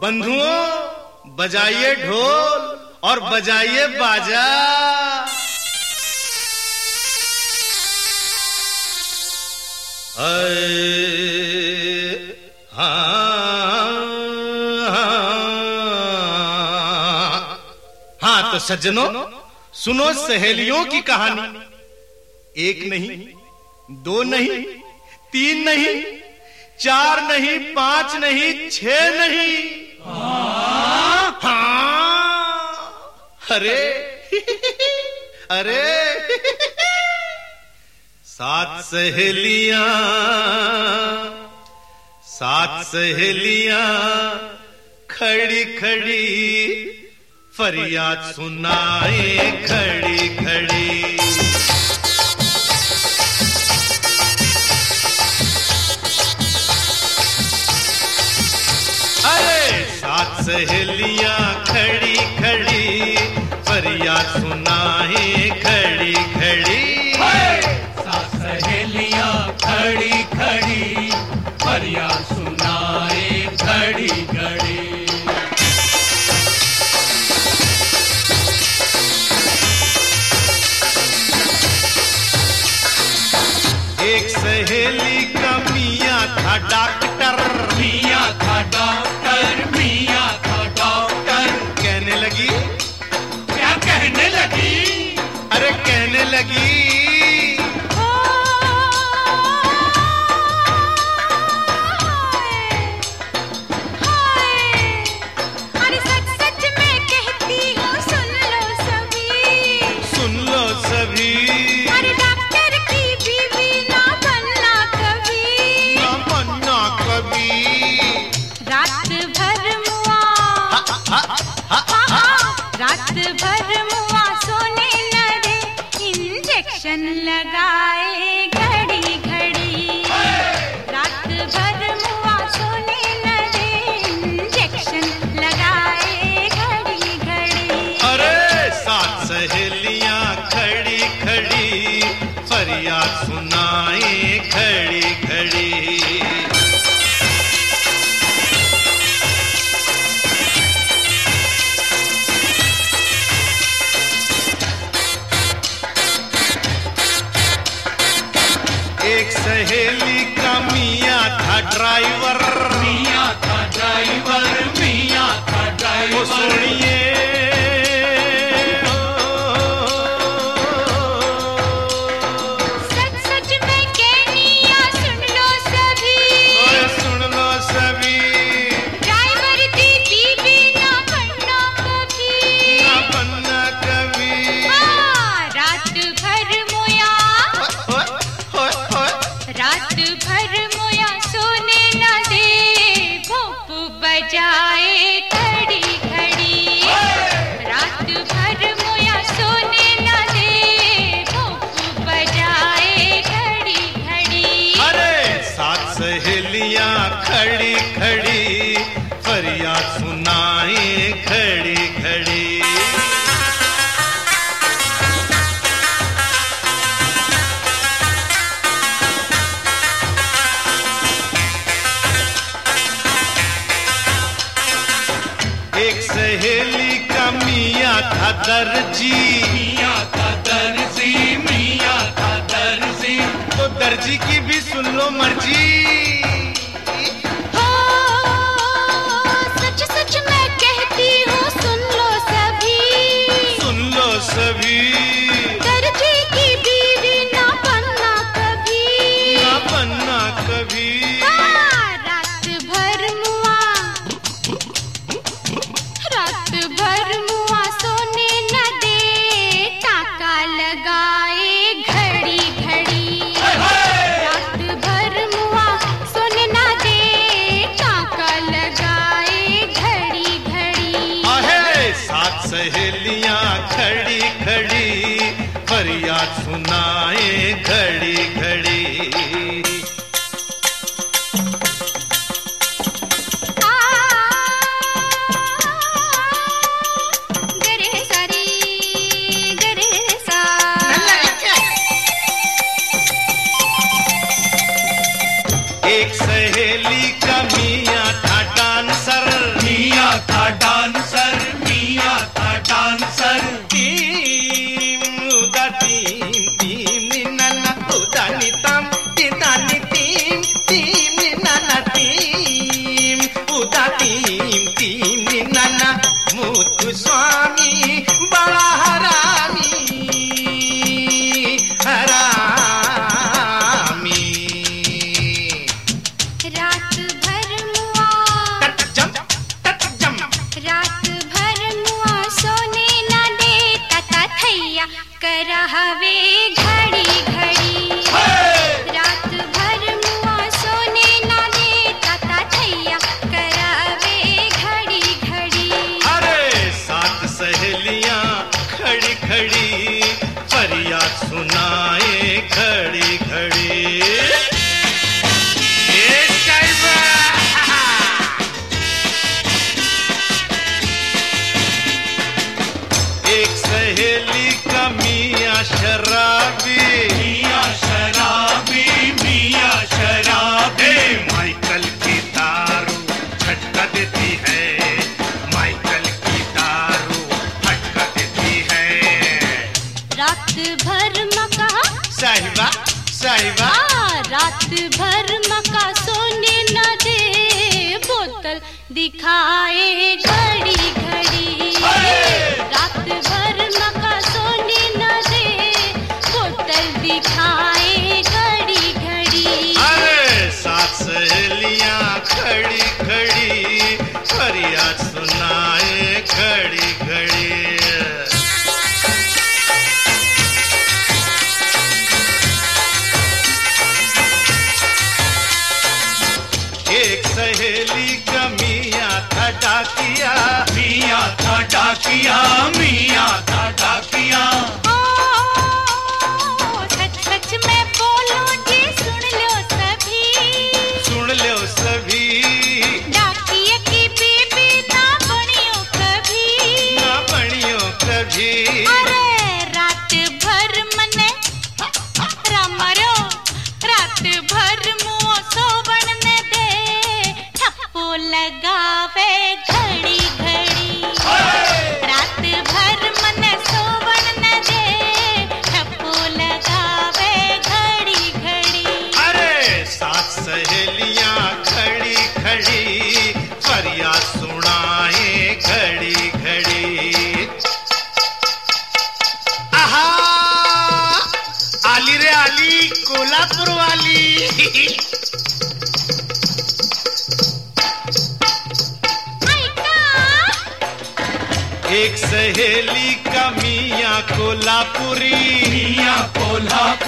बंधुओं, बजाइए ढोल और बजाइए बाजा। हाँ तो सज्जनों, सुनो सहेलियों की कहानी। एक नहीं, दो नहीं, तीन नहीं, चार नहीं, पांच नहीं, 6 नहीं। हाँ, अरे अरे 7 सहेलियां, 7 सहेलियां खड़ी खड़ी फरियाद सुनाए खड़ी खड़ी। अरे 7 सहेलियां खड़ी खड़ी फरियाद सुनाए खड़ी खड़ी। 7 सहेलियां खड़ी खड़ी फरियाद सुनाए खड़ी खड़ी। एक सहेली का मियाँ था डॉक्टर, मियाँ था डॉक्टर, मियाँ था डॉक्टर। कहने लगी, क्या कहने लगी? अरे कहने लगी, अरे सच सच मैं कहती हूँ, सुन लो सभी, सुन लो सभी। अरे डॉक्टर की बीवी ना बनना कभी, ना बनना कभी। रात भर मुआ, रात भर मुआ सोने न दे, इंजेक्शन लगाए घड़ी घड़ी। रात भर मुआ सोने न दे, इंजेक्शन लगाए घड़ी घड़ी। अरे 7 सहेलियां खड़ी खड़ी फरियाद सुनाए खड़ी खड़ी। एक सहेली का मियाँ था ड्राइवर, मियाँ था ड्राइवर, मियाँ था वो ड्राइवर। सुनिए सच सच मैं कहनिया सुन लो सभी, ओए सुन लो सभी। ड्राइवर की बीवी ना बनना कभी, ना बनना कभी। हाँ, रात भर मोया, ओए, ओए, ओए। रात भर मोया सोने न दे, भोंप बजाए घड़ी घड़ी। रात भर मोया सोने न दे, भोंप बजाए घड़ी घड़ी। अरे 7 सहेलियां खड़ी खड़ी फरियाद सुनाए खड़ी खड़ी। एक सहेली का मियाँ था दर्जी, मियाँ था दर्जी, मियाँ था दर्जी। तो दर्जी की भी सुन लो मर्जी। हो, सच सच मैं कहती हूँ, सुन लो सभी, सुन लो सभी। दर्जी की बीवी ना बनना कभी, ना बनना कभी। हाँ, रात भर मुआ, रात भर मुआ सोने न दे, टाका लगाए घड़ी घड़ी। रात भर मुआ सोने न दे, टाका लगाए घड़ी घड़ी। आहे 7 सहेलियां खड़ी खड़ी फरियाद सुनाए घड़ी घड़ी। गरे सारी गरे सा, एक सहेली का मियाँ था डांसर, मियाँ साहिबा साहिबा रात भर मका सोने न दे, बोतल दिखाए घड़ी घड़ी। रात भर मका सोने न दे, बोतल दिखाए घड़ी घड़ी। अरे सात सहेलियां खड़ी खड़ी फरियाद सुनाए घड़ी घड़ी। एक सहेली का मियां था डाकिया, मियां था डाकिया, मियां था डाकिया। सच सच में बोलो जी, सुन लो सभी, सुन लो सभी। डाकिया की बीबी ना बनियो कभी, ना बनियो कभी। अरे रात भर मने रामरो, रात भर मुँह सोबन ने दे, ठप्पो लगावे घड़ी घड़ी। रात भर मने सोबन ने दे, ठप्पो लगावे घड़ी घड़ी। अरे सात सहेलियां खड़ी खड़ी फरियाद सुनाए घड़ी घड़ी। आहा आली रे आली कोल्हापुर वाली। एक सहेली का मियां कोल्हापुरी, मियां कोल्हापुरी।